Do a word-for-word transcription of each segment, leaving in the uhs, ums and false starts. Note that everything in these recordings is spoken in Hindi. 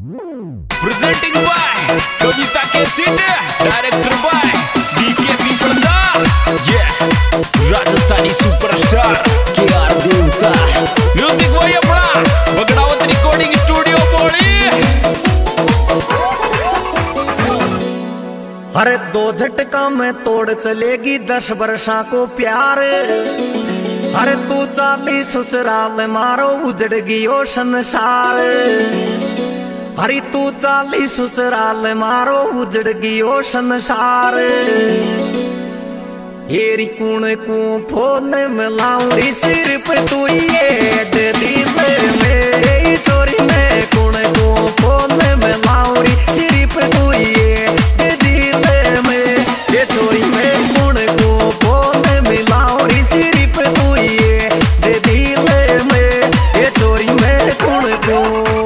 Presenting by Kavita Kesit, director by D K P Pradhan, yeah, Rajasthani superstar K R Devta, music by अपना बगड़ावत recording studio बोली। अरे दो झटका में तोड़ चलेगी दस वर्षा को प्यार। अरे तू चालीस ससुराल मारो उजड़ गियो संसार। अरे तू चालीस ससुराल मारो उजड़ गियो संसार। हेरी कूण को फोन में लाऊंगी सिर पे तू ये दिल में चोरी में कूण को फोन में लाऊंगी सिर पे तू ये दिल में ये चोरी में कूण को फोन में लाऊंगी सिर पे तू ये दिल में ये चोरी में कूण को।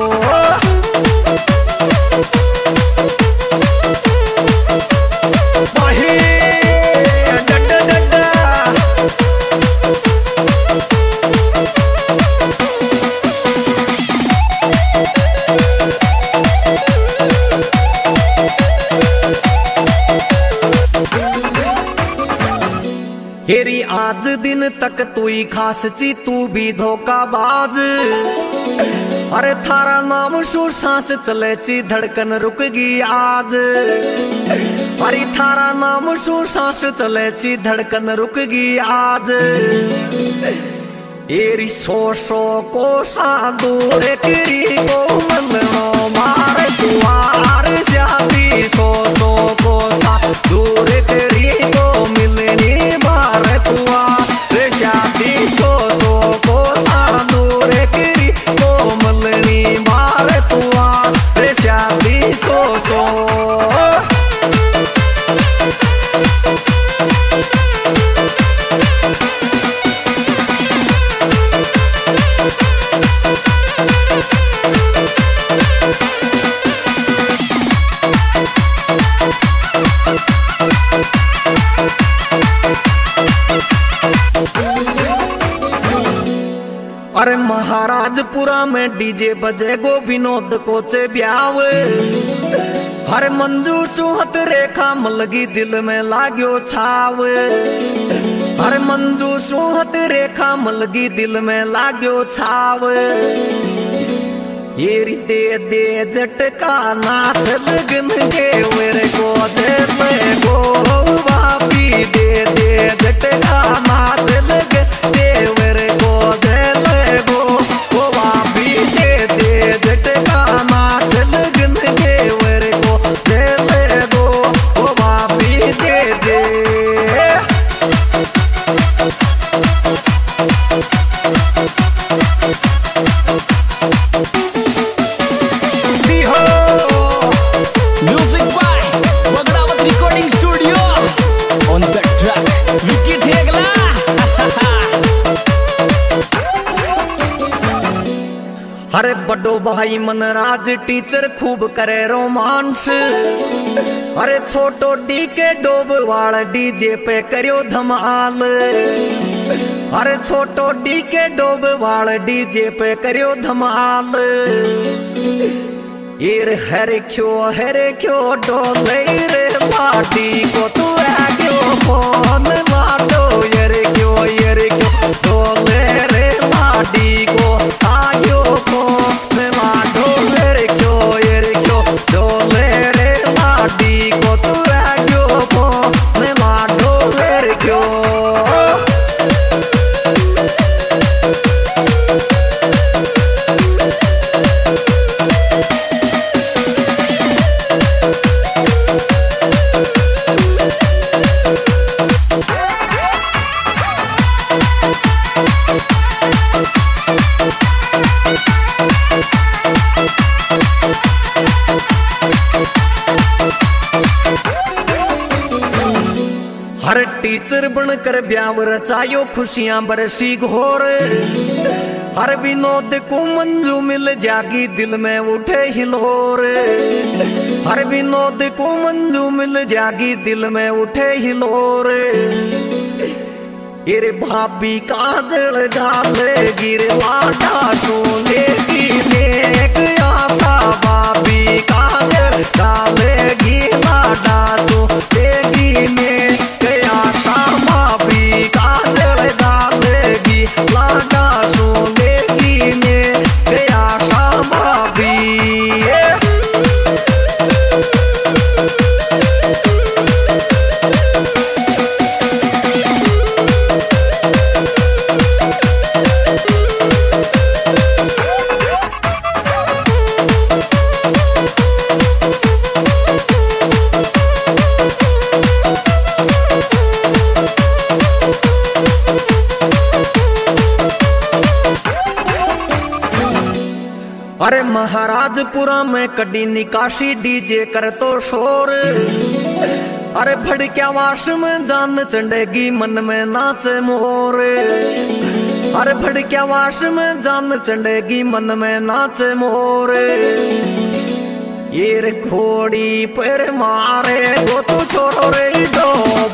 हेरी आज दिन तक तू ही खास ची तू भी धोखाबाज। अरे थारा नाम शू सांस चले ची धड़कन रुक गई आज। अरे थारा नाम शू सांस चले ची धड़कन रुक गई आज। हेरी सो सो को सा दूर करी को मननो मारे तुआर जाती सो सो को सा दूर करी को मिलनी मारे तुआ रे शादी सो सो को सा दूर करी को मिलनी मारे तुआ रे शादी सो सो। अरे महाराजपुरा में डीजे बजे गो विनोद कोचे ब्याव। हर मंजू सुहत रेखा मलगी दिल में लाग्यो छाव। हर मंजू सुहत रेखा मलगी दिल में लाग्यो छाव। ये दे दे झटका नाच लगन के मेरे को दे ले गो बापी दे दे झटका नाच लग दे मेरे को दे झटका नाच लगन के मेरे को दे ले दो ओ बापी दे दे। Music by Bagdawat recording studio on the track Vicky ठेगला। अरे बड़ो भाई मनराज टीचर खूब करे रोमांस। अरे छोटो डी के डोब वाला डीजे पे करियो धमाल। अरे छोटो डी के डोब वाला डीजे पे करियो धमाल। ईर हरे क्यों हरे क्यों डोले रे लाडी को तू है क्यों फोन लाडो येरे क्यों येरे क्यों डोले रे लाडी को आयो फोन लाडो येरे क्यों येरे क्यों डोले रे लाडी को तू है क्यों फोन लाडो येरे क्यों। हर टीचर बनकर ब्याह रचायो खुशियां बरसी घोर। हर विनोद को मंजू मिल जागी दिल में उठे हिलोर। हर विनोद को मंजू मिल जागी दिल में उठे हिलोर। गिर भाभी काजल गाले गिर लाडा सोने की नेक आशा भाभी रानीपुरा में कड़ी निकाशी डीजे कर तो शोर। अरे भड़क्या वाश में जान चढ़ेगी मन में नाचे मोर। अरे भड़क्या वाश में जान चढ़ेगी मन में नाचे मोर। ये रे घोड़ी पर मारे वो तू छोरो रे डो